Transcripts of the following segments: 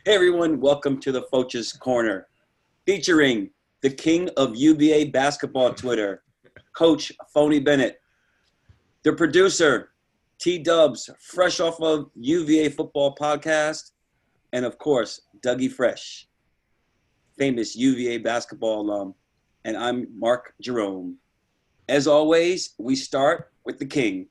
Hey everyone, welcome to the Foch's Corner, featuring the king of UVA basketball Twitter, Coach Phony Bennett, the producer, T-Dubs, fresh off of UVA football podcast, and of course, Dougie Fresh, famous UVA basketball alum, and I'm Mark Jerome. As always, we start with the king.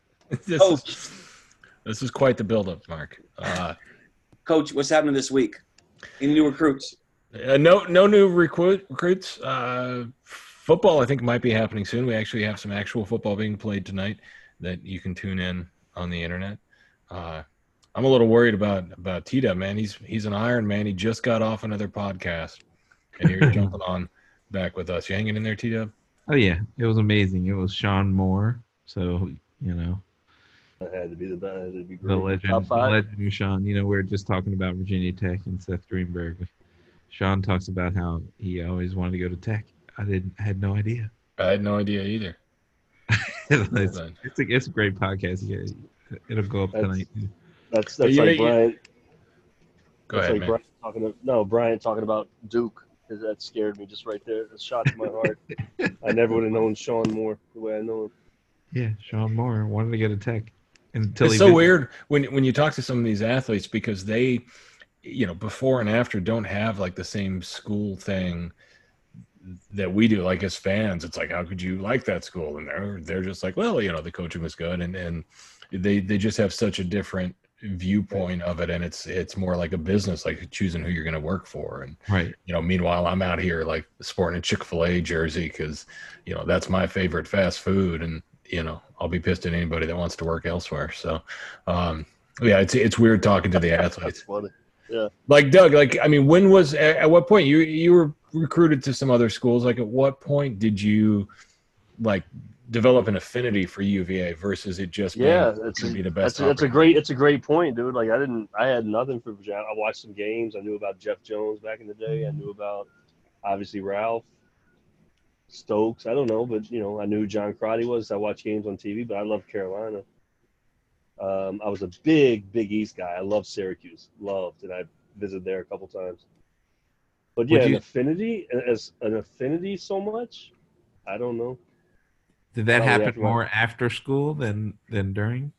This is quite the build-up, Mark. Coach, what's happening this week? Any new recruits? No new recruits. Football, I think, might be happening soon. We actually have some actual football being played tonight that you can tune in on the internet. I'm a little worried about T-Dub, man. He's an Iron Man. He just got off another podcast, and you're jumping on back with us. You hanging in there, T-Dub? Oh, yeah. It was amazing. It was Sean Moore. So, you know. It had to be the best. It had to be great. The legend of Sean. You know, we were just talking about Virginia Tech and Seth Greenberg. Sean talks about how he always wanted to go to Tech. I had no idea. I had no idea either. It's a great podcast. Yeah, it'll go up tonight. That's like Brian. Go ahead, like man. Brian talking about Duke. That scared me just right there. A shot to my heart. I never would have known Sean Moore the way I know him. Yeah, Sean Moore wanted to go to Tech. It's so weird when you talk to some of these athletes because they, you know, before and after don't have like the same school thing that we do. Like as fans, it's like, how could you like that school? And they're just like, well, you know, the coaching was good, and they just have such a different viewpoint of it, and it's more like a business, like choosing who you're going to work for. And right, you know, meanwhile, I'm out here like sporting a Chick-fil-A jersey because you know that's my favorite fast food, and you know, I'll be pissed at anybody that wants to work elsewhere. So, yeah, it's weird talking to the athletes. That's funny. Yeah. Like Doug, like, I mean, at what point you were recruited to some other schools? Like at what point did you like develop an affinity for UVA versus it just being to be the best? It's a great point, dude. Like I had nothing for Virginia. I watched some games. I knew about Jeff Jones back in the day. I knew about obviously Ralph Stokes. I don't know, but you know, I knew who John Crotty was. I watched games on TV, but I loved Carolina. I was a big East guy. I loved Syracuse, and I visited there a couple times. But yeah, an affinity so much. I don't know. Did that happen more after school than during?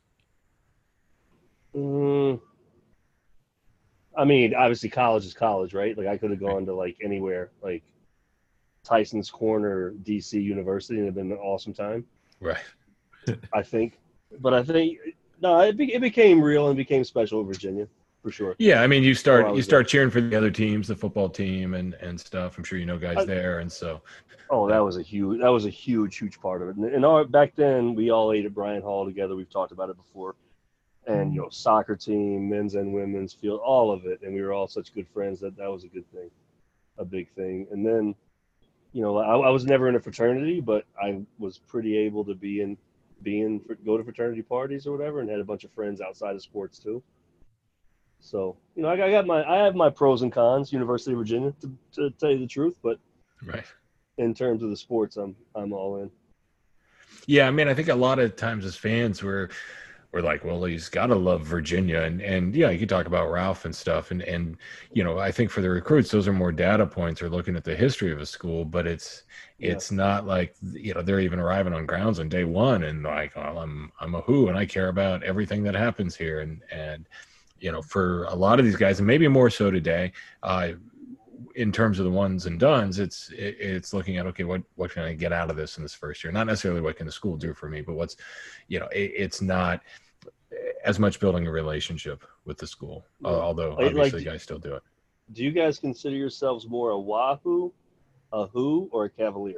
I mean, obviously, college is college, right? Like I could have gone to like anywhere, like Tyson's Corner, DC University, and it'd been an awesome time. Right. I think. But I think no, it became real and became special in Virginia for sure. Yeah, I mean, you start cheering for the other teams, the football team and stuff. I'm sure you know guys there, and so. Oh, that was a huge part of it. And back then, we all ate at Bryant Hall together. We've talked about it before. And you know, soccer team, men's and women's field, all of it, and we were all such good friends that was a good thing, a big thing. And then, you know, I was never in a fraternity, but I was pretty able to go to fraternity parties or whatever, and had a bunch of friends outside of sports too. So, you know, I have my pros and cons. University of Virginia, to tell you the truth, but right. In terms of the sports, I'm all in. Yeah, I mean, I think a lot of times as fans we're like, well, he's got to love Virginia, and yeah, you can talk about Ralph and stuff, and you know, I think for the recruits, those are more data points or looking at the history of a school, but it's not like, you know, they're even arriving on grounds on day one and like, well, I'm a who, and I care about everything that happens here, and you know, for a lot of these guys, and maybe more so today, in terms of the ones and dones, it's looking at, okay, what can I get out of this in this first year? Not necessarily what can the school do for me, but what's, you know, it's not as much building a relationship with the school, although obviously guys still do it. Do you guys consider yourselves more a Wahoo, a Who, or a Cavalier?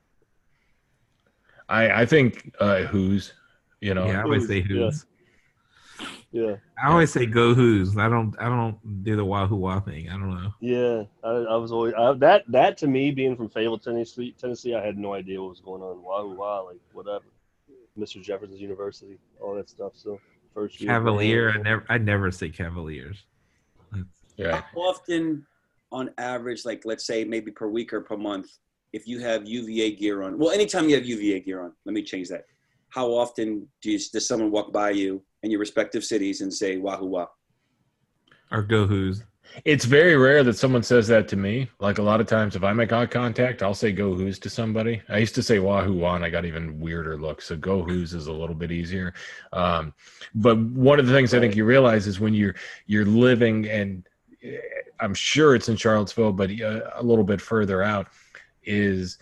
I think Who's, you know. Yeah, I always say Who's. Yeah. I always say go Who's. I don't do the Wahoo Wah thing. I don't know. Yeah, I was always that to me, being from Fayetteville, Tennessee, I had no idea what was going on. Wahoo Wah, like whatever. Mr. Jefferson's University, all that stuff. So first year. Cavalier, I never say Cavaliers. Yeah. How often, on average, like let's say maybe per week or per month, if you have UVA gear on? Well, anytime you have UVA gear on, let me change that. How often does someone walk by you in your respective cities and say Wahoo Wah? Or go Who's? It's very rare that someone says that to me. Like a lot of times, if I make eye contact, I'll say "Go Who's" to somebody. I used to say "Wahoo Wah," and I got even weirder looks. So "Go Who's" is a little bit easier. But one of the things I think you realize is when you're living, and I'm sure it's in Charlottesville, but a little bit further out, is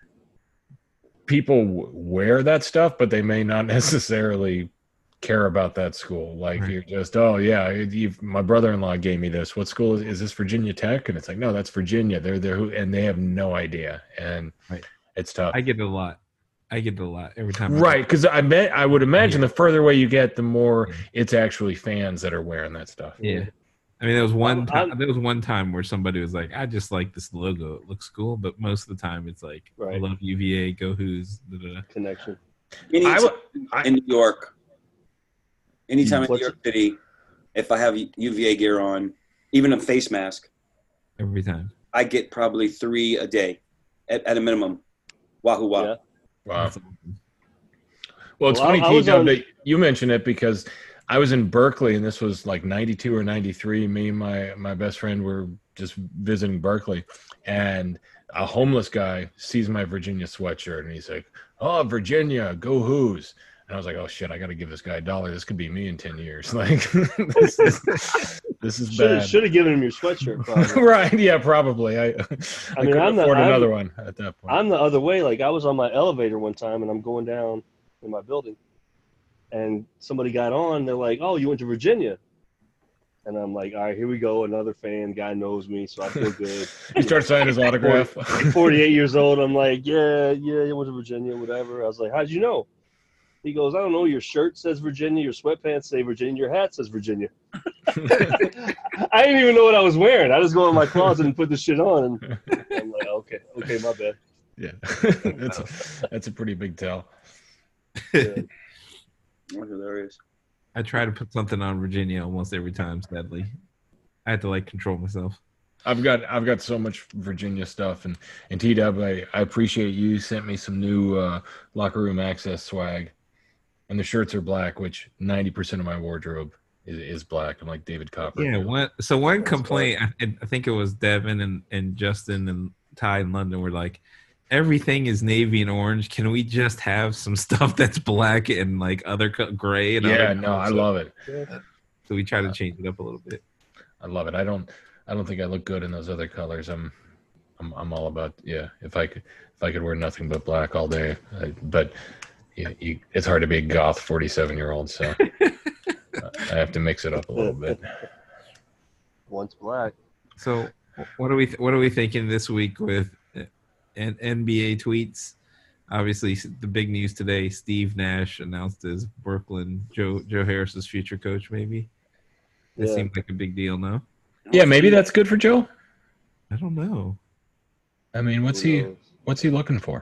people wear that stuff, but they may not necessarily care about that school. Like you're just, oh yeah, my brother-in-law gave me this. What school is this? Virginia Tech? And it's like, no, that's Virginia. They're there, and they have no idea, and it's tough. I get it a lot. Every time. Right, because I would imagine the further away you get, the more it's actually fans that are wearing that stuff. Yeah. I mean, there was one time where somebody was like, "I just like this logo; it looks cool." But most of the time, it's like, "I love UVA, go Who's." Connection. In New York, anytime in New York City, if I have UVA gear on, even a face mask, every time I get probably 3 a day, at a minimum. Wahoo Wah. Yeah. Wow. Well, it's funny, T-Dub, that you mentioned it because I was in Berkeley, and this was like 92 or 93. Me and my best friend were just visiting Berkeley, and a homeless guy sees my Virginia sweatshirt, and he's like, "Oh, Virginia, go Who's." And I was like, "Oh shit, I got to give this guy $1. This could be me in 10 years." Like, this is bad. Should have given him your sweatshirt, probably. Right? Yeah, probably. I couldn't afford another one at that point. I'm the other way. Like I was on my elevator one time, and I'm going down in my building, and somebody got on. They're like, "Oh, you went to Virginia," and I'm like, "All right, here we go. Another fan. Guy knows me, so I feel good." He starts signing his autograph. 48 years old. I'm like, "Yeah, you went to Virginia, whatever." I was like, "How'd you know?" He goes, "I don't know. Your shirt says Virginia. Your sweatpants say Virginia. Your hat says Virginia." I didn't even know what I was wearing. I just go in my closet and put the shit on. And I'm like, okay, my bad. Yeah, that's a pretty big tell. Yeah. That's hilarious. I try to put something on Virginia almost every time. Sadly, I have to like control myself. I've got so much Virginia stuff, and T-Dub, I appreciate you sent me some new locker room access swag, and the shirts are black, which 90% of my wardrobe is black. I'm like David Copper. Yeah. One complaint, I think it was Devin and Justin and Ty in London were like, everything is navy and orange. Can we just have some stuff that's black and like other gray? And I love it. So we try to change it up a little bit. I love it. I don't think I look good in those other colors. I'm all about If I could wear nothing but black all day, but it's hard to be a goth 47-year-old, so I have to mix it up a little bit. Once black. So what are we thinking this week with NBA tweets? Obviously, the big news today: Steve Nash announced as Brooklyn Joe Harris's future coach. Maybe that seemed like a big deal. No. Yeah, maybe that's good for Joe. I don't know. I mean, what's he looking for?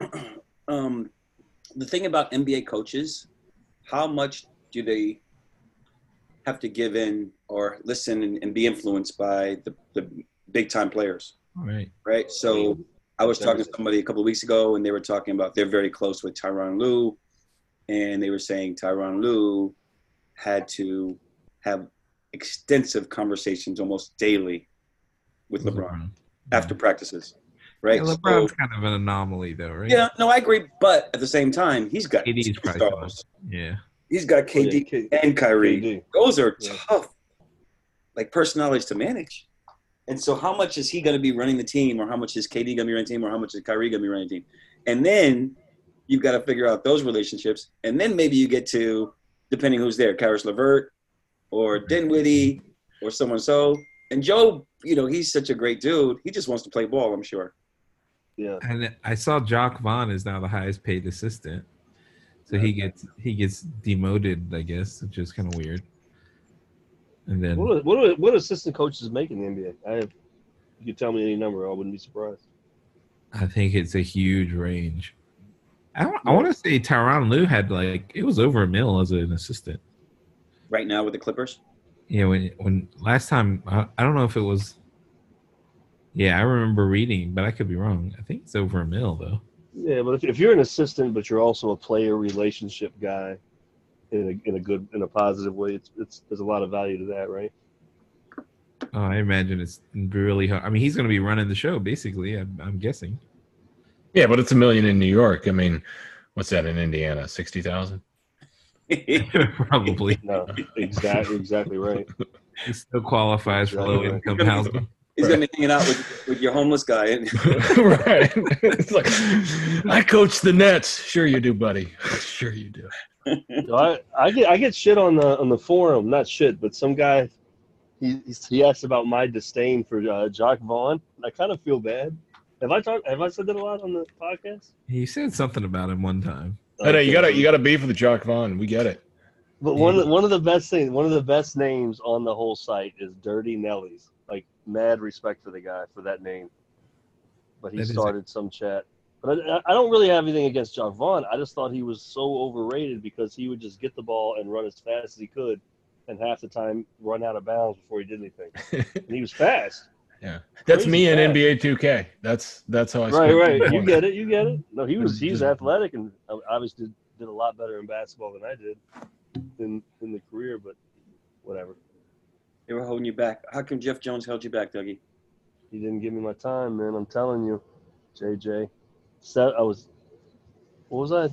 The thing about NBA coaches, how much do they have to give in or listen and be influenced by the big time players? Right. So I was talking to somebody a couple of weeks ago, and they were talking about they're very close with Tyronn Lue, and they were saying Tyronn Lue had to have extensive conversations almost daily with LeBron after practices, right? Yeah, LeBron's kind of an anomaly, though, right? Yeah, no, I agree. But at the same time, he's got stars. Yeah, he's got KD and Kyrie. KD. Those are tough, like personalities to manage. And so, how much is he going to be running the team, or how much is KD going to be running the team, or how much is Kyrie going to be running the team? And then you've got to figure out those relationships, and then maybe you get to, depending who's there, Karis LeVert, or Dinwiddie, or someone so. And Joe, he's such a great dude. He just wants to play ball, I'm sure. Yeah. And I saw Jacques Vaughn is now the highest paid assistant. So he gets demoted, I guess, which is kind of weird. And then what assistant coaches make in the NBA? If you could tell me any number, I wouldn't be surprised. I think it's a huge range. I want to say Tyronn Lue had it was over $1 million as an assistant. Right now with the Clippers? Yeah, when last time, I don't know if it was. Yeah, I remember reading, but I could be wrong. I think it's over $1 million though. Yeah, but if you're an assistant, but you're also a player relationship guy, in a positive way, it's there's a lot of value to that, right? Oh, I imagine it's really hard. I mean, he's going to be running the show, basically. I'm guessing. Yeah, but it's $1 million in New York. I mean, what's that in Indiana? 60,000. Probably. No, exactly right. He still qualifies for Exactly low income housing. He's gonna be hanging out with your homeless guy. Right. It's like, I coach the Nets. Sure you do, buddy. Sure you do. I get shit on the forum, not shit, but some guy he asked about my disdain for Jock Vaughn. I kind of feel bad. Have I said that a lot on the podcast? He said something about him one time. Hey, you got to beef with the Jock Vaughn. We get it. But one of the best names on the whole site is Dirty Nellies. Like, mad respect for the guy for that name. But he started some chat. But I don't really have anything against Jock Vaughn. I just thought he was so overrated because he would just get the ball and run as fast as he could, and half the time run out of bounds before he did anything. And he was fast. Yeah, that's Crazy me in fast. NBA 2K. That's how I. Right. You get it. No, he's athletic and obviously did a lot better in basketball than I did in the career. But whatever. They were holding you back. How come Jeff Jones held you back, Dougie? He didn't give me my time, man. I'm telling you, JJ. What was I?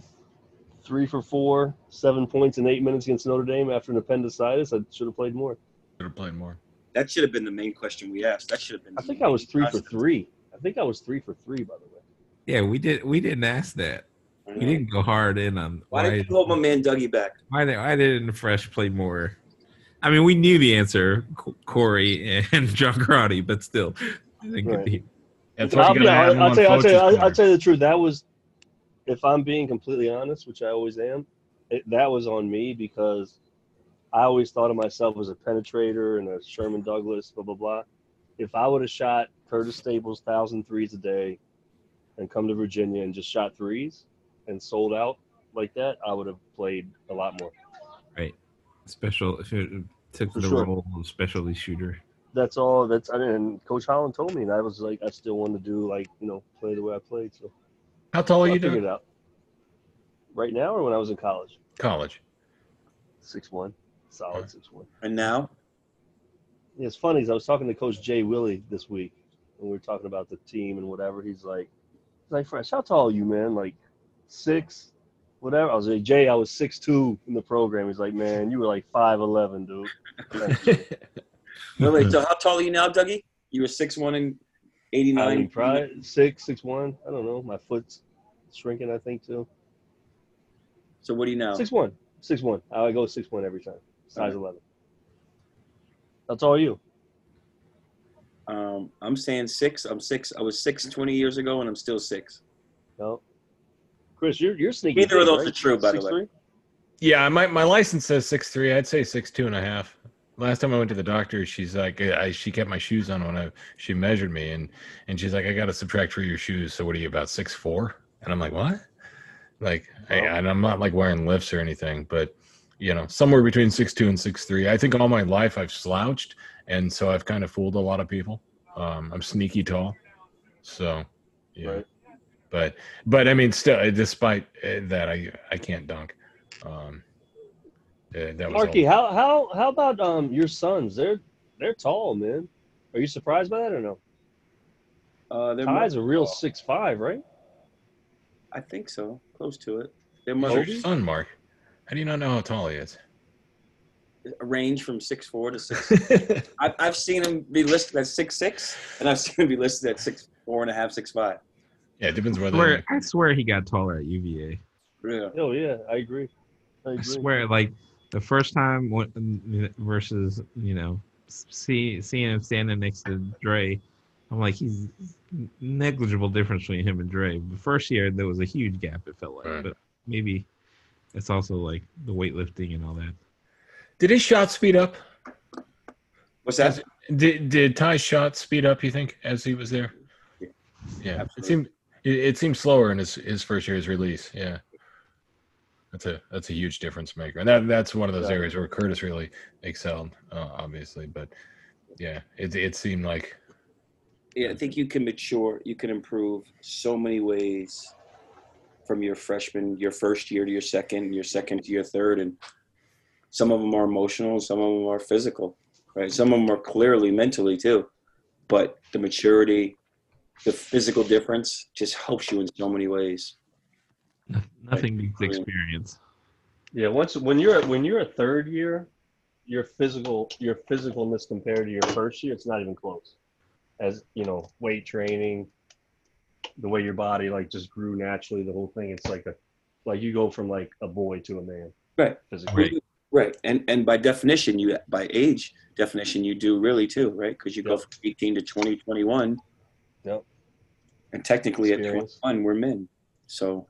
3 for 4, 7 points in 8 minutes against Notre Dame after an appendicitis. I should have played more. Should have played more. That should have been the main question we asked. That should have been. I think I was 3 for 3. I think I was 3 for 3, by the way. Yeah, we didn't ask that. We didn't go hard in on Why did you hold my man Dougie back? Why didn't Fresh play more? I mean, we knew the answer, Corey and John Crotty, but still, I think Right. That's I'll what you gotta have tell you, on I'll tell you the truth. That was, if I'm being completely honest, which I always am, that was on me because I always thought of myself as a penetrator and a Sherman Douglas, blah, blah, blah. If I would have shot Curtis Staples 1,000 threes a day and come to Virginia and just shot threes and sold out like that, I would have played a lot more. Right. Special, if it took For the sure. role of specialty shooter. That's all. And Coach Holland told me, and I was like, I still wanted to do, like, play the way I played. So How tall are I you figured doing? it out. Right now or when I was in college? College. 6'1", solid 6'1". And now, Yeah, it's funny. I was talking to Coach Jay Willie this week, and we were talking about the team and whatever. He's like, Fresh, how tall are you, man? Like 6, whatever. I was like, Jay, I was 6'2" in the program. He's like, man, you were like 5'11", dude. wait, so how tall are you now, Dougie? You were 6'1" and 89. I mean, probably 6'1". I don't know. My foot's shrinking, I think, too. So what are you now? 6'1". 6'1". I go 6'1" every time. Size 11. How tall are you? I'm saying 6. I'm 6. I was 6 20 years ago, and I'm still 6. No. Chris, you're sneaky. Neither of big, those right? are true, by the way. 6'3"? Yeah, my license says 6'3". I'd say 6'2.5". Last time I went to the doctor, she's like, she kept my shoes on when she measured me, and she's like, I got to subtract for your shoes. So what are you, about 6'4"? And I'm like, what? Like, and I'm not like wearing lifts or anything, but somewhere between 6'2" and 6'3". I think all my life I've slouched, and so I've kind of fooled a lot of people. I'm sneaky tall, so yeah. Right. But I mean, still, despite that, I can't dunk. That was Marky, how about your sons? They're tall, man. Are you surprised by that or no? Ty's a real 6'5", right? I think so. Close to it. They're Who's more your son, Mark? How do you not know how tall he is? a range from 6'4" to 6. I've seen him be listed at 6'6", and I've seen him be listed at 6'4.5", 6'5". Yeah, it depends whether. I swear he got taller at UVA. Yeah. Oh yeah, I agree. I swear, like the first time versus seeing him standing next to Dre, I'm like, he's negligible difference between him and Dre. The first year there was a huge gap. It felt like, but maybe it's also like the weightlifting and all that. Did his shot speed up? What's that? Did Ty's shot speed up? You think as he was there? Yeah, Absolutely. it seemed slower in his first year's release. Yeah. That's a huge difference maker, and that's one of those areas where Curtis really excelled, obviously. But yeah, it seemed like. Yeah, I think you can mature, you can improve so many ways from your first year to your second to your third, and some of them are emotional, some of them are physical. right? Some of them are clearly mentally too, but the maturity, the physical difference just helps you in so many ways. Nothing beats experience. Yeah, when you're a third year, your physicalness compared to your first year, it's not even close. As you know, weight training, the way your body like just grew naturally, the whole thing. It's like you go from like a boy to a man. Right. Physically. Right. And by definition, by age definition, you do really too, right? Because you go from 18 to 20, 21. Yep. And technically Experience. at 21, we're men. So.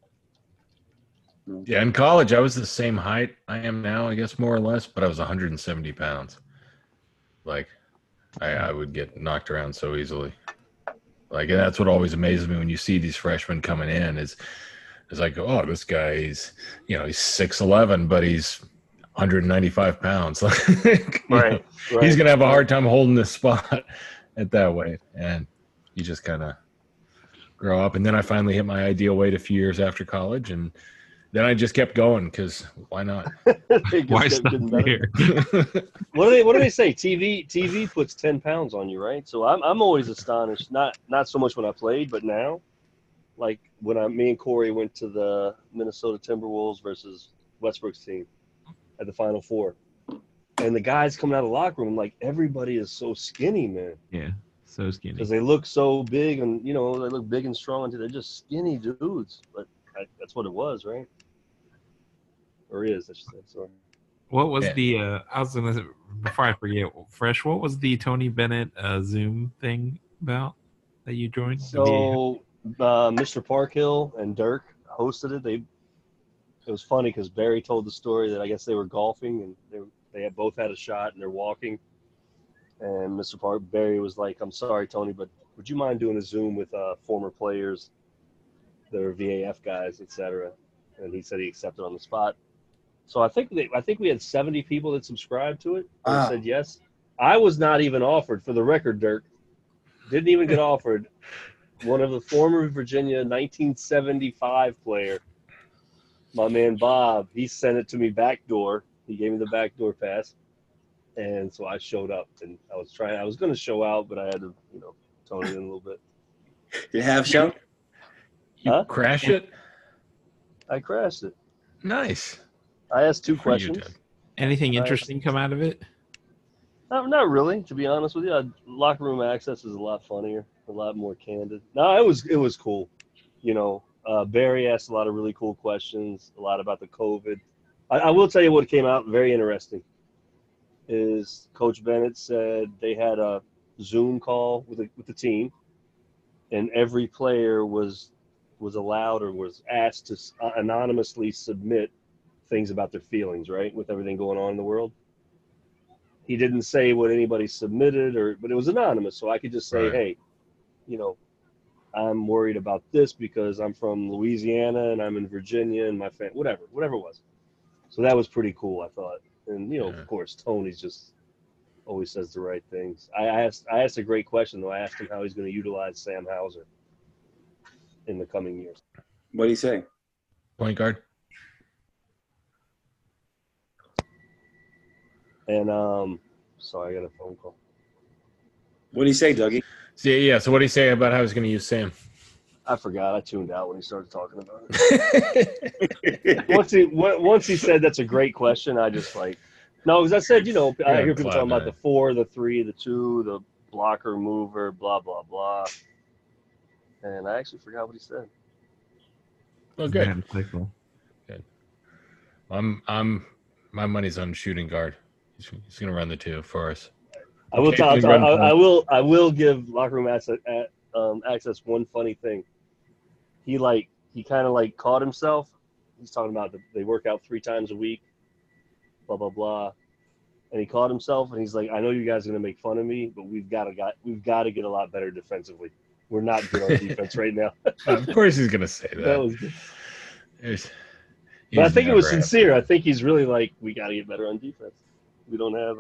Yeah, in college, I was the same height I am now, I guess, more or less, but I was 170 pounds. Like, I would get knocked around so easily. Like, and that's what always amazes me when you see these freshmen coming in is like, oh, this guy, he's 6'11", but he's 195 pounds. Right. He's going to have a hard time holding this spot at that weight. And you just kind of grow up. And then I finally hit my ideal weight a few years after college, and then I just kept going because why not? Why stop here? What do they say? TV puts 10 pounds on you, right? So I'm always astonished. Not so much when I played, but now, like when me and Corey went to the Minnesota Timberwolves versus Westbrook's team at the Final Four, and the guys coming out of the locker room, like everybody is so skinny, man. Yeah, so skinny. Because they look so big, and they look big and strong. They're just skinny dudes, but that's what it was, right? Or is, I should say. Sorry. What was I was going to, before I forget, Fresh, what was the Tony Bennett Zoom thing about that you joined? So, Mr. Parkhill and Dirk hosted it. It was funny because Barry told the story that I guess they were golfing and they had both had a shot and they're walking. And Barry was like, "I'm sorry, Tony, but would you mind doing a Zoom with former players, their VAF guys, etc.?" And he said he accepted on the spot. So I think we had 70 people that subscribed to it and said yes. I was not even offered, for the record, Dirk. Didn't even get offered. One of the former Virginia 1975 player, my man Bob, he sent it to me backdoor. He gave me the backdoor pass. And so I showed up, and I was going to show out, but I had to, tone it in a little bit. You have show? You crash it? I crashed it. Nice. I asked two questions. Anything interesting come out of it? Not really, to be honest with you. Locker room access is a lot funnier, a lot more candid. No, it was cool. Barry asked a lot of really cool questions, a lot about the COVID. I will tell you what came out very interesting is Coach Bennett said they had a Zoom call with the team, and every player was allowed or was asked to anonymously submit things about their feelings, right, with everything going on in the world. He didn't say what anybody submitted, but it was anonymous, so I could just say, hey, I'm worried about this because I'm from Louisiana and I'm in Virginia and my family, whatever it was. So that was pretty cool, I thought. And of course, Tony's just always says the right things. I asked a great question though. I asked him how he's going to utilize Sam Hauser in the coming years. What did he say? Point guard. And sorry, I got a phone call. What did he say, Dougie? So what did he say about how he's going to use Sam? I forgot. I tuned out when he started talking about it. Once he said that's a great question, I just because I said, I hear people talking about the 4, the 3, the 2, the blocker, mover, blah, blah, blah. And I actually forgot what he said. Oh, good. Good. My money's on shooting guard. He's going to run the 2 for us. I will give locker room access one funny thing. He kind of caught himself. He's talking about they work out 3 times a week, blah blah blah, and he caught himself and he's like, I know you guys are gonna make fun of me, but we've got to get a lot better defensively. We're not good on defense right now. Of course he's gonna say that. That was good. But I think it was sincere. I think he's really we got to get better on defense. We don't have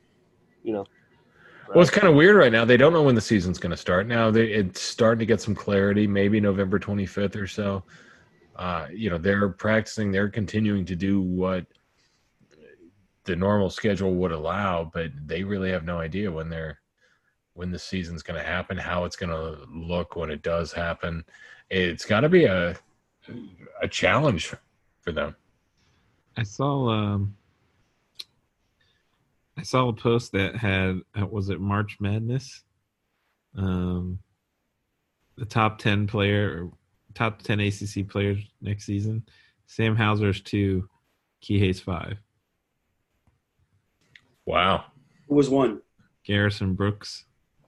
Well, it's kind of weird right now. They don't know when the season's going to start. Now it's starting to get some clarity, maybe November 25th or so. They're practicing. They're continuing to do what the normal schedule would allow, but they really have no idea when the season's going to happen, how it's going to look when it does happen. It's got to be a challenge for them. I saw a post that had was it March Madness? The top 10 ACC players next season. Sam Hauser's 2, Kihei's 5. Wow. Who was one? Garrison Brooks.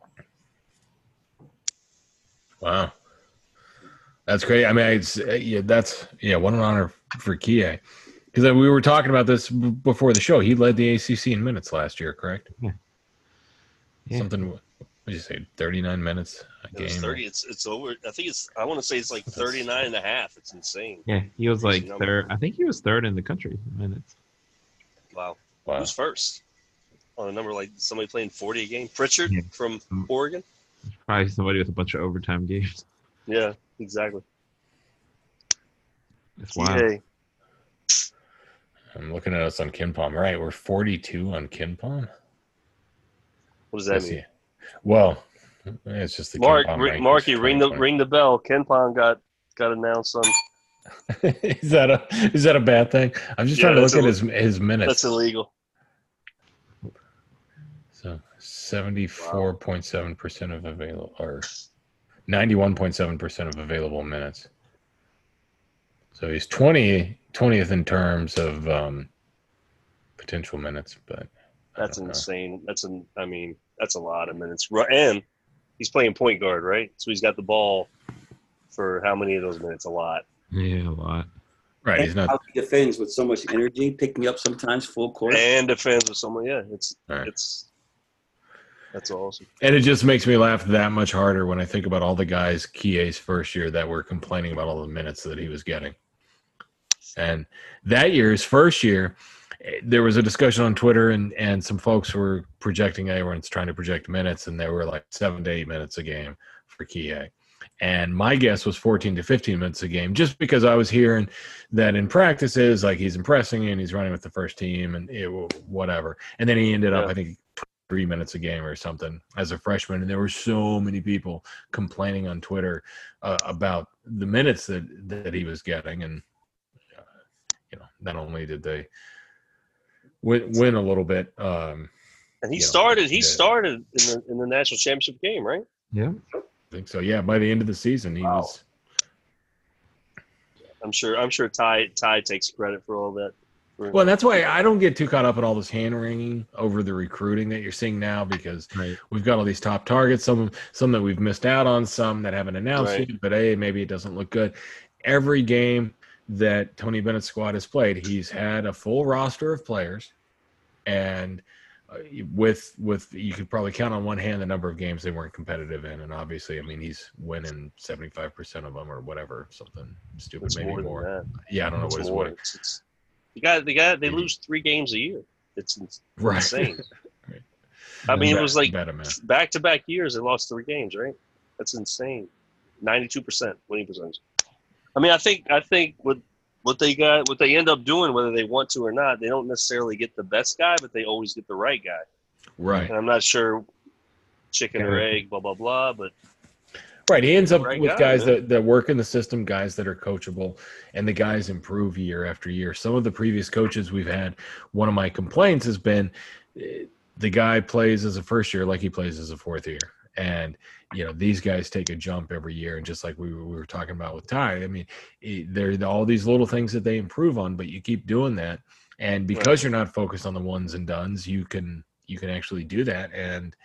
Wow. That's great. I mean, what an honor for Kihei. Because we were talking about this before the show. He led the ACC in minutes last year, correct? Yeah. Something, what did you say, 39 minutes a game? It's 30. It's over. I want to say it's like 39 and a half. It's insane. Yeah, he was Crazy like number. third. I think he was third in the country in minutes. Wow. Wow. Who's first? On a number like somebody playing 40 a game? Pritchard Yeah. from Oregon? Probably somebody with a bunch of overtime games. Yeah, exactly. That's wild. Hey, I'm looking at us on KenPom. Right, we're 42 on KenPom. what does that mean? Well, it's just the Mark, KenPom rankings Marky, for ring 2020. the bell. KenPom got announced on. Is that a bad thing? I'm just Yeah, trying to look that's at his minutes. That's illegal. So 74.7% of available, or 91.7% of available minutes. So he's 20th in terms of potential minutes, but That's insane. That's a lot of minutes. And he's playing point guard, right? So he's got the ball for how many of those minutes? A lot. Yeah, a lot. right. And He's not how he defends with so much energy, picking up sometimes full court. And defends with someone. Yeah, All right. That's awesome. And it just makes me laugh that much harder when I think about all the guys Kihei's first year that were complaining about all the minutes that he was getting. And that year, his first year, there was a discussion on Twitter, and some folks were projecting, everyone's trying to project minutes, and they were like 7 to 8 minutes a game for Kihei. And my guess was 14 to 15 minutes a game, just because I was hearing that in practices, like he's impressing and he's running with the first team and whatever. And then he ended up, I think, 3 minutes a game or something as a freshman. And there were so many people complaining on Twitter about the minutes that he was getting. And, not only did they win a little bit. And he started in the national championship game, right? Yeah. I think so. Yeah. By the end of the season, he was. I'm sure Ty takes credit for all that. Well, that's why I don't get too caught up in all this hand wringing over the recruiting that you're seeing now, because we've got all these top targets, some that we've missed out on, some that haven't announced yet, but hey, maybe it doesn't look good. Every game that Tony Bennett's squad has played, he's had a full roster of players, and with you could probably count on one hand the number of games they weren't competitive in, and obviously, I mean, he's winning 75% of them or whatever, something stupid, It's maybe more than more. that. Yeah, I don't know It's what his more. win. They lose 3 games a year. It's Right. insane. Right. I mean, it was like Better, man. back-to-back years they lost 3 games, right? That's insane. 92% winning percentage. I mean, I think what they end up doing, whether they want to or not, they don't necessarily get the best guy, but they always get the right guy. Right. And I'm not sure chicken or egg, blah blah blah, but Right. He ends up Right with guy, guys man. that work in the system, guys that are coachable, and the guys improve year after year. Some of the previous coaches we've had, one of my complaints has been the guy plays as a first year like he plays as a fourth year. And, these guys take a jump every year. And just like we were talking about with Ty, I mean, there are all these little things that they improve on, but you keep doing that. And because you're not focused on the ones and dones, you can actually do that. And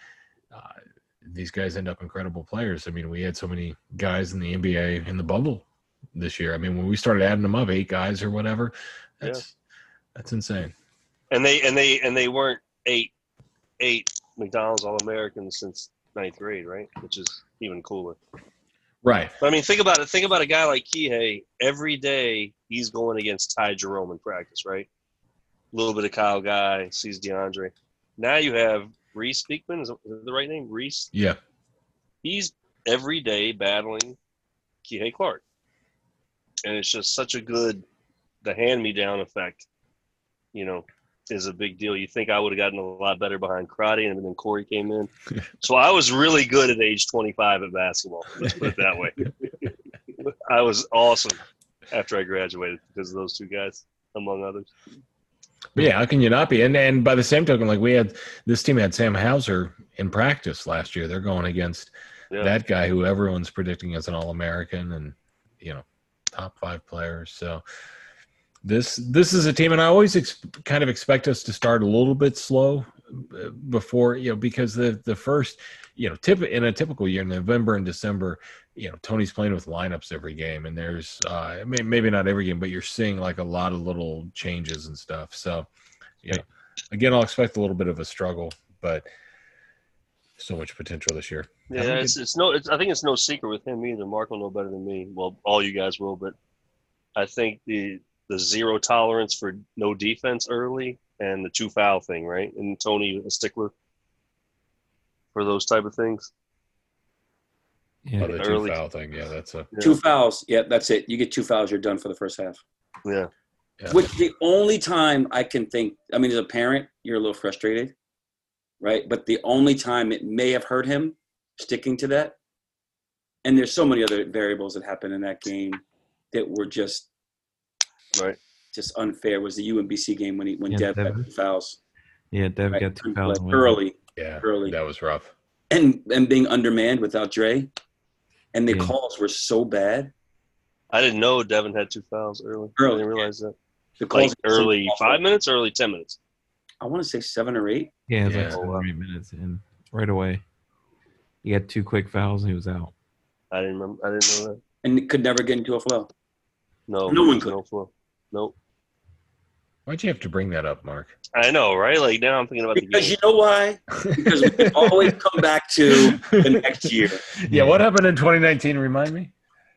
these guys end up incredible players. I mean, we had so many guys in the NBA in the bubble this year. I mean, when we started adding them up, 8 guys or whatever, that's insane. And they weren't eight McDonald's All-Americans since 9th grade, right? Which is even cooler. Right. But I mean, think about it. Think about a guy like Kihei. Every day he's going against Ty Jerome in practice, right? A little bit of Kyle Guy, sees DeAndre. Now you have Reese Beekman. Is that the right name? Reese? Yeah. He's every day battling Kihei Clark. And it's just such a good, the hand-me-down effect, is a big deal. You think I would have gotten a lot better behind karate, and then Corey came in. So I was really good at age 25 at basketball. Let's put it that way. I was awesome after I graduated because of those two guys, among others. But yeah, how can you not be? And by the same token, like this team had Sam Hauser in practice last year. They're going against that guy who everyone's predicting as an All-American and, top 5 players. So this is a team, and I always kind of expect us to start a little bit slow before, because the first, in a typical year, November and December, Tony's playing with lineups every game, and there's maybe not every game, but you're seeing like a lot of little changes and stuff. So, again, I'll expect a little bit of a struggle, but so much potential this year. Yeah, I think it's no secret with him either. Mark will know better than me. Well, all you guys will, but I think the zero tolerance for no defense early and the 2 foul thing, right? And Tony a stickler for those type of things. Yeah, the 2 foul thing. Yeah, that's 2 fouls. Yeah, that's it. You get 2 fouls, you're done for the first half. Yeah. Which the only time I can think, as a parent, you're a little frustrated, right? But the only time it may have hurt him sticking to that, and there's so many other variables that happened in that game that were just unfair, was the UMBC game when Dev got 2 fouls. Yeah, Dev got 2 fouls early. Yeah, early. That was rough. And being undermanned without Dre, and the calls were so bad. I didn't know Devin had 2 fouls early. I didn't realize that. The calls early 5 minutes, early 10 minutes. I want to say 7 or 8. Yeah, it was like 7 or 8 minutes, and right away, he had 2 quick fouls, and he was out. I didn't know that. And could never get into a flow. No one could. No flow. Nope. Why'd you have to bring that up, Mark? I know, right? Like now I'm thinking about because the game. You know why? Because we can always come back to the next year. Yeah, what happened in 2019? Remind me.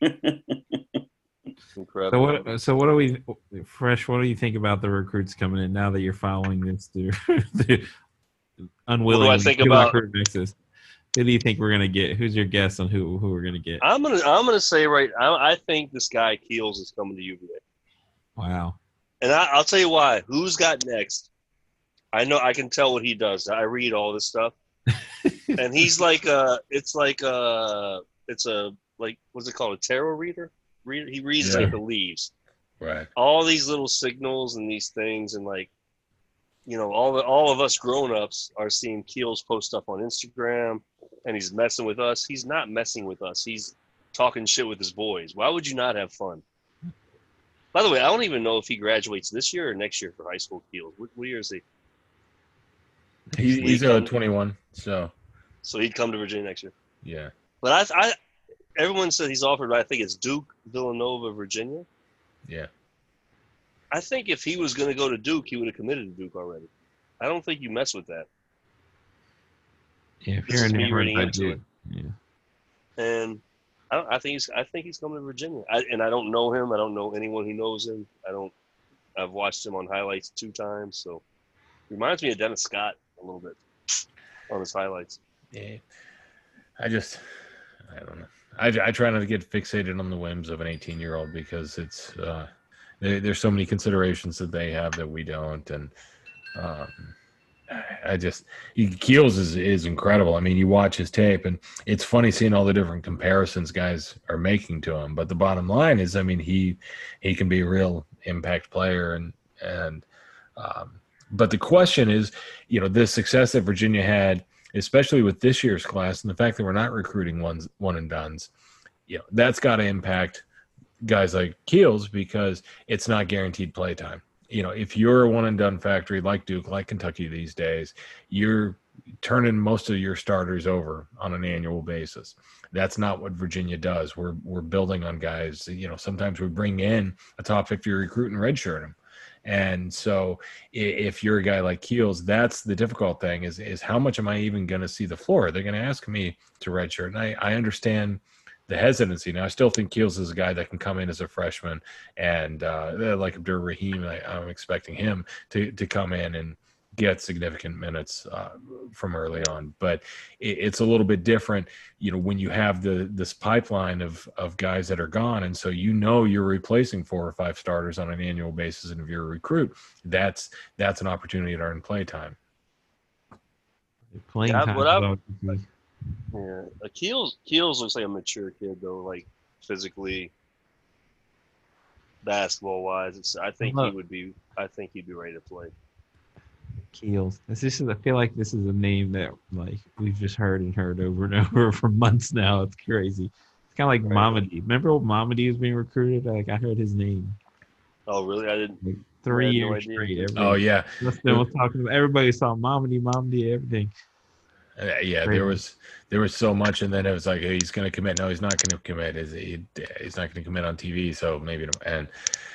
Incredible. So what do we, Fresh? What do you think about the recruits coming in now that you're following this? The unwilling. What do I think about mixes? Who do you think we're gonna get? Who's your guess on who we're gonna get? I'm gonna say I think this guy Keels is coming to UVA. Wow. And I'll tell you why. Who's got next? I know I can tell what he does. I read all this stuff, and he's like it's like what's it called, a tarot reader? He reads like the leaves, right? All these little signals and these things, and all of us grown-ups are seeing Keels post stuff on Instagram, and he's messing with us. He's not messing with us. He's talking shit with his boys. Why would you not have fun? By the way, I don't even know if he graduates this year or next year for high school Keels. What year is he? He's 21, so he'd come to Virginia next year. Yeah. But everyone said he's offered, but I think it's Duke, Villanova, Virginia. Yeah. I think if he was going to go to Duke, he would have committed to Duke already. I don't think you mess with that. Yeah, if you're reading into it. Yeah. And I think he's coming to Virginia. I don't know him. I don't know anyone who knows him. I've watched him on highlights 2 times. So he reminds me of Dennis Scott a little bit on his highlights. Yeah. I don't know. I try not to get fixated on the whims of an 18-year-old because it's there's so many considerations that they have that we don't, and Keels is incredible. I mean, you watch his tape, and it's funny seeing all the different comparisons guys are making to him. But the bottom line is, I mean, he can be a real impact player, and but the question is, the success that Virginia had, especially with this year's class, and the fact that we're not recruiting one and dones, that's got to impact guys like Keels because it's not guaranteed play time. If you're a one and done factory like Duke, like Kentucky these days, you're turning most of your starters over on an annual basis. That's not what Virginia does. We're building on guys. Sometimes we bring in a top 50 recruit and redshirt him. And so if you're a guy like Keels, that's the difficult thing is how much am I even going to see the floor? They're going to ask me to redshirt. And I understand the hesitancy. Now, I still think Keels is a guy that can come in as a freshman and like Abdur Rahim, I'm expecting him to come in get significant minutes from early on. But it's a little bit different, when you have this pipeline of guys that are gone, and so you're replacing 4 or 5 starters on an annual basis, and if you're a recruit, that's an opportunity to earn play time. Playing Yeah, time. what Yeah, Keels looks like a mature kid though, like physically, basketball wise. I think he'd be ready to play. Keels. I feel like this is a name that like we've just heard over and over for months now. It's crazy. It's kind of like Mamadi. Remember when Mamadi was being recruited? Like I heard his name. Oh really? I didn't. Like 3 I had no years idea. straight. Oh yeah. Was talking about everybody saw Mamadi, everything. Yeah, Crazy. there was so much, and then it was like, hey, he's going to commit. No, he's not going to commit. He's not going to commit on TV. So maybe, and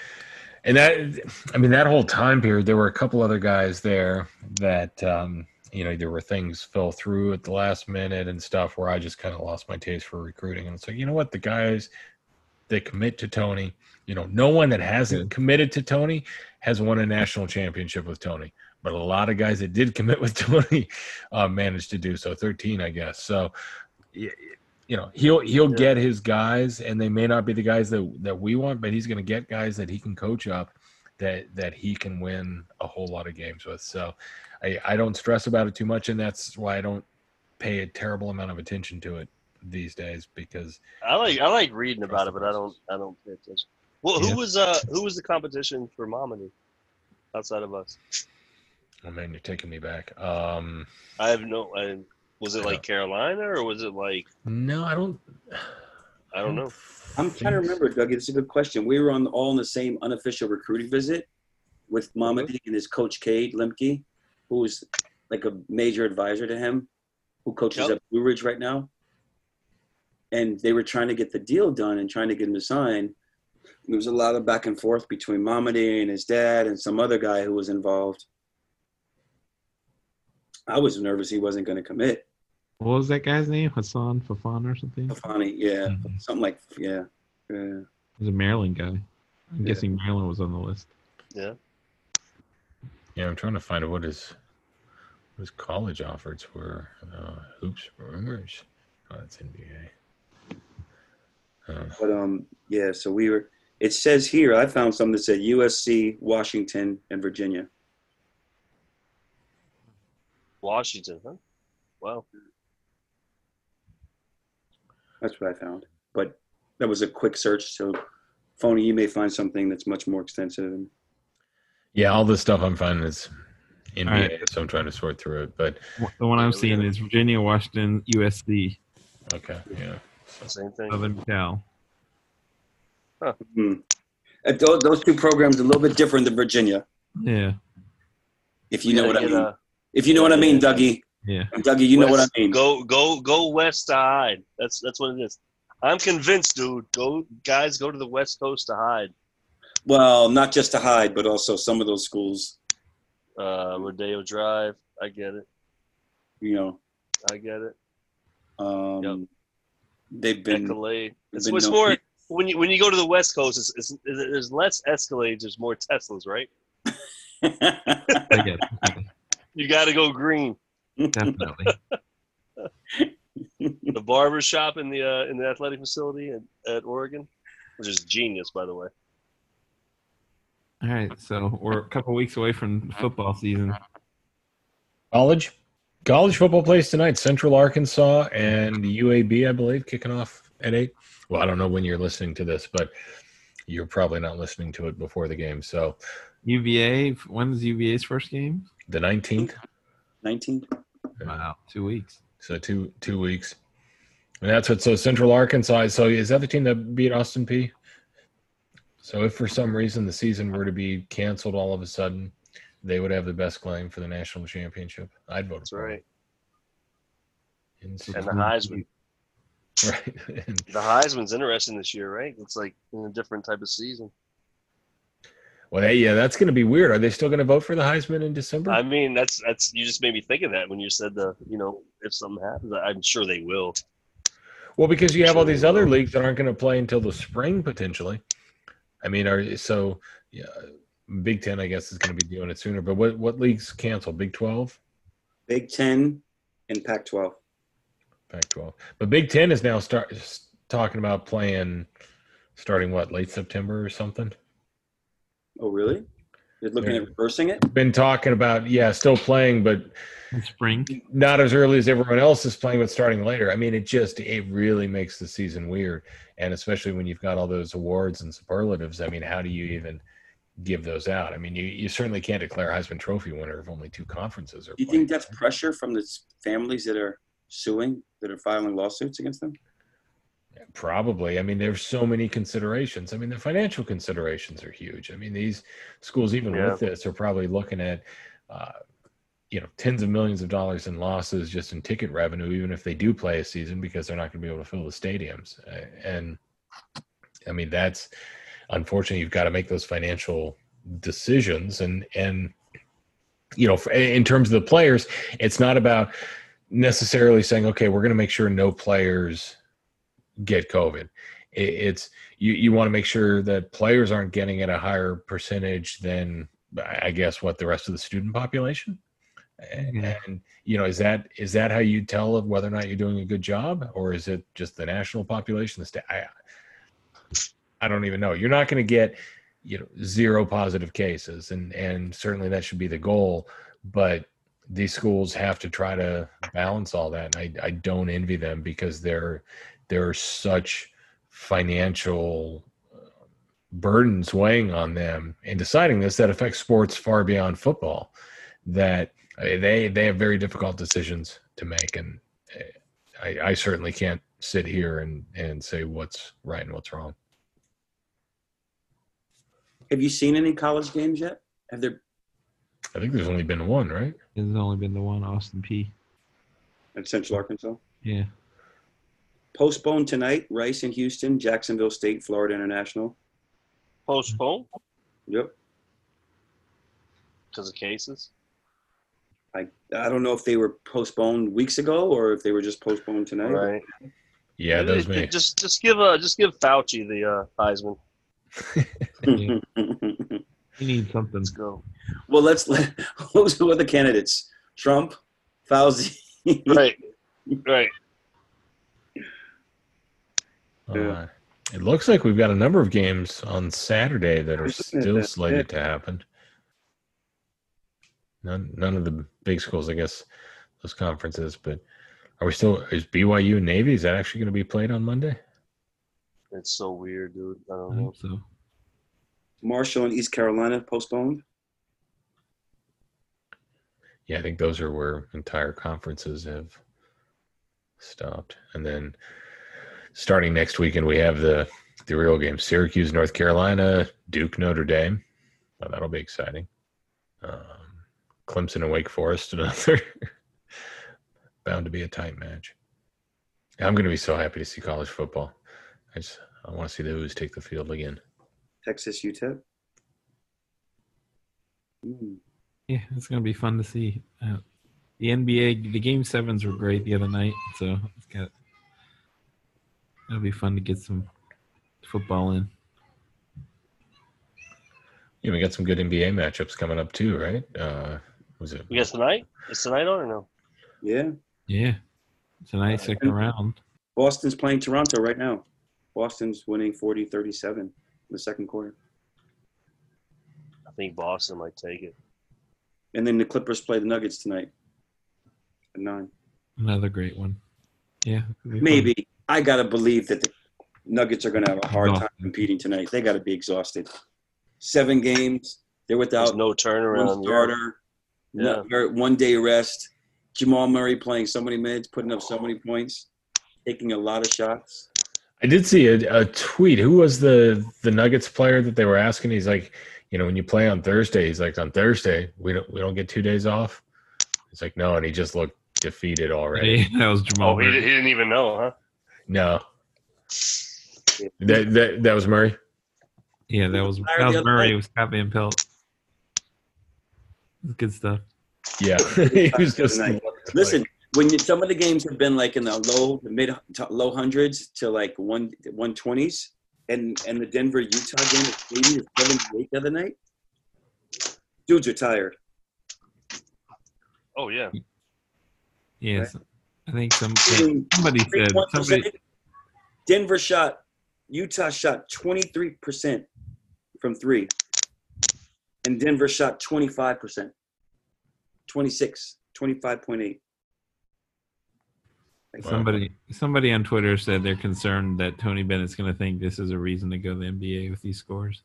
that whole time period, there were a couple other guys there that there were things fell through at the last minute and stuff where I just kind of lost my taste for recruiting. And it's like, you know what, the guys that commit to Tony, no one that hasn't committed to Tony has won a national championship with Tony. But a lot of guys that did commit with Tony managed to do so. 13, I guess. So, he'll get his guys, and they may not be the guys that we want, but he's going to get guys that he can coach up, that he can win a whole lot of games with. So, I don't stress about it too much, and that's why I don't pay a terrible amount of attention to it these days, because I like reading about it, but I don't pay attention. Well, who was the competition for Mamadi outside of us? Oh man, you're taking me back. I have no. Was it like Carolina or was it like? No, I don't know. I'm trying to remember, Doug. It's a good question. We were all on the same unofficial recruiting visit with Mamadi and his coach Cade Lemke, who was like a major advisor to him, who coaches at Blue Ridge right now. And they were trying to get the deal done and trying to get him to sign. There was a lot of back and forth between Mamadi and his dad and some other guy who was involved. I was nervous he wasn't going to commit. What was that guy's name? Hassan Fafana or something? Fafani, yeah. Something like, yeah. He was a Maryland guy. I'm guessing Maryland was on the list. Yeah. Yeah, I'm trying to find out what his college offers were. Hoops rumors. Oh, that's NBA. But, so we were – it says here, I found something that said USC, Washington, and Virginia. Washington, huh? Wow. That's what I found. But that was a quick search. So, Phony, you may find something that's much more extensive. Yeah, all this stuff I'm finding is NBA, right. So I'm trying to sort through it. But the one I'm seeing is Virginia, Washington, USC. Okay, yeah. Same thing. Southern Cal. Huh. Those two programs are a little bit different than Virginia. Yeah. If you know what I mean. If you know what I mean, Dougie. Yeah. Dougie, you know what I mean. Go west to hide. That's what it is. I'm convinced, dude. Go to the West Coast to hide. Well, not just to hide, but also some of those schools. Rodeo Drive. I get it. I get it. They've been. Escalade. It's more when you go to the West Coast. There's less Escalades. There's more Teslas, right? I get it. You got to go green. Definitely. The barber shop in the athletic facility at Oregon, which is genius, by the way. All right, so we're a couple weeks away from football season. College football plays tonight. Central Arkansas and UAB, I believe, kicking off at 8. Well, I don't know when you're listening to this, but you're probably not listening to it before the game. So UVA, when's UVA's first game? The 19th. 19th. Wow, 2 weeks. So two weeks. And that's what. So Central Arkansas. So is that the team that beat Austin Peay? So if for some reason the season were to be canceled all of a sudden, they would have the best claim for the national championship. I'd vote for right. And the Heisman. Right. The Heisman's interesting this year, right? It's like in a different type of season. Well, yeah, that's going to be weird. Are they still going to vote for the Heisman in December? I mean, that's you just made me think of that when you said if something happens. I'm sure they will. Well, because you have all these other leagues that aren't going to play until the spring potentially. I mean, Big Ten, I guess, is going to be doing it sooner. But what leagues canceled? Big 12, Big Ten, and Pac-12. Pac-12. But Big Ten is now talking about playing starting late September or something. Oh, really? They're looking at reversing it? Been talking about, still playing, but In spring. not as early as everyone else is playing, but starting later. I mean, it really makes the season weird. And especially when you've got all those awards and superlatives, I mean, how do you even give those out? I mean, you certainly can't declare Heisman Trophy winner if only 2 conferences are Do you think that's pressure from the families that are suing, that are filing lawsuits against them? Probably. I mean, there's so many considerations. I mean, the financial considerations are huge. I mean, these schools, even with this, are probably looking at, tens of millions of dollars in losses just in ticket revenue, even if they do play a season, because they're not going to be able to fill the stadiums. And I mean, that's unfortunately, you've got to make those financial decisions. And in terms of the players, it's not about necessarily saying, okay, we're going to make sure no players get COVID. It's you want to make sure that players aren't getting at a higher percentage than, I guess, what the rest of the student population. And is that how you tell whether or not you're doing a good job, or is it just the national population? I don't even know. You're not going to get 0 positive cases, and certainly that should be the goal. But these schools have to try to balance all that, and I don't envy them, because there are such financial burdens weighing on them in deciding this that affects sports far beyond football, that they have very difficult decisions to make. And I certainly can't sit here and say what's right and what's wrong. Have you seen any college games yet? Have there? I think there's only been one, right? There's only been the one, Austin P. At Central Arkansas? Yeah. Postponed tonight, Rice in Houston, Jacksonville State, Florida International. Postponed Yep. because of cases. I don't know if they were postponed weeks ago or if they were just postponed tonight. Right. Yeah, those may. Just give Fauci the Heisman. You need something. Let's go. Well, who are the candidates? Trump, Fauci. Right. It looks like we've got a number of games on Saturday that are still slated to happen. None of the big schools, I guess, those conferences. But is BYU and Navy, is that actually going to be played on Monday? It's so weird, dude. I I don't know. hope so. Marshall and East Carolina postponed. Yeah, I think those are where entire conferences have stopped. And then starting next weekend, we have the real game: Syracuse, North Carolina, Duke, Notre Dame. Well, that'll be exciting. Clemson and Wake Forest, another bound to be a tight match. I'm going to be so happy to see college football. I want to see the Hoos take the field again. Texas, UTEP. Yeah, it's gonna be fun to see. The NBA, the Game 7s were great the other night, so it'll be fun to get some football in. Yeah, we got some good NBA matchups coming up too, right? Was it? You guess tonight? Is tonight on or no? Yeah. Yeah, tonight, second round. Boston's playing Toronto right now. Boston's winning 40-37 in the second quarter. I think Boston might take it. And then the Clippers play the Nuggets tonight at 9. Another great one. Yeah, it'll be Maybe. fun. I got to believe that the Nuggets are going to have a hard time competing tonight. They got to be exhausted. 7 games. They're There's without no turnaround. one starter. Yeah. 1 day rest. Jamal Murray playing so many minutes, putting up so many points, taking a lot of shots. I did see a tweet. Who was the Nuggets player that they were asking? He's like, when you play on Thursday, he's like, on Thursday we don't get 2 days off. He's like, no, and he just looked defeated already. Hey, that was Jamal. Oh, he Murray. didn't even know, huh? No, that was Murray. Yeah, that was Fired the other Murray. night. It was Pat Van Pelt. Good stuff. Yeah, he was just Tonight. Listen, when some of the games have been like in the mid to low hundreds to like 120s, and the Denver Utah game is 80 to 78 the other night. Dudes are tired. Oh yeah. Yes, Right. I think Shooting somebody said 3.1%. Utah shot 23% from 3. And Denver shot 25%. 25.8. somebody on Twitter said they're concerned that Tony Bennett's going to think this is a reason to go to the NBA with these scores.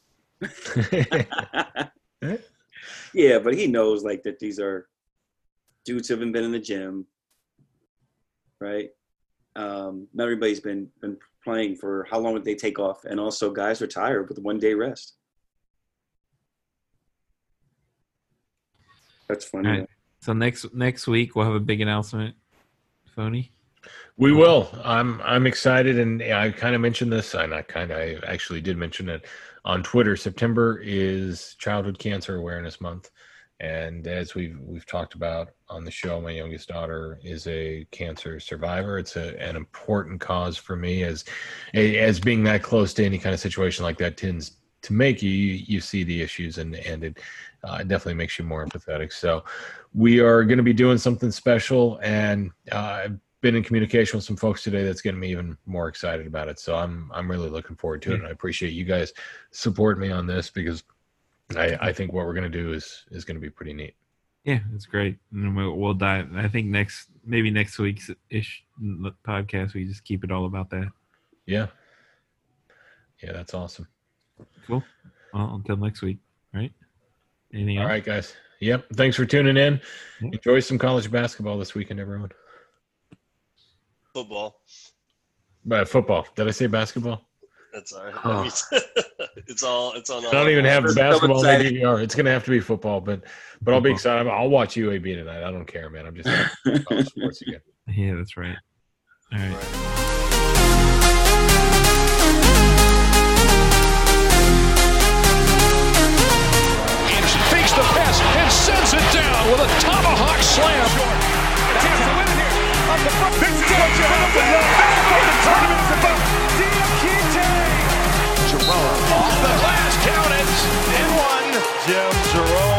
Yeah, but he knows like that these are dudes who haven't been in the gym, right? Not everybody's been playing for how long would they take off, and also guys are tired with 1 day rest. That's funny. All right. So next week we'll have a big announcement, Phony. We will. I'm excited, and I kind of mentioned this. I actually did mention it on Twitter. September is Childhood Cancer Awareness Month, and as we've talked about on the show, my youngest daughter is a cancer survivor. It's an important cause for me, as being that close to any kind of situation like that tends to make you see the issues, and it definitely makes you more empathetic. So we are going to be doing something special, and I've been in communication with some folks today that's getting me even more excited about it. So I'm really looking forward to it, and I appreciate you guys supporting me on this, because I think what we're going to do is going to be pretty neat. Yeah, it's great. And we'll dive. I think next week's podcast, we just keep it all about that. Yeah, that's awesome. Cool. Well, until next week, right? Anything else? All right, guys. Yep. Thanks for tuning in. Enjoy some college basketball this weekend, everyone. Football. Football. Did I say basketball? That's all right. Oh. It's on. I don't even have the basketball in the DVR. It's going to have to be football, but I'll be excited. I'll watch UAB tonight. I don't care, man. I'm just college sports again. Yeah, that's right. All right. Fakes the pass and sends it down with a tomahawk slam. Chance to win it here. Up the front. Big Georgia off the tournament's about. Diakite. Jerome off the glass. Count it. And one. Jim Jerome.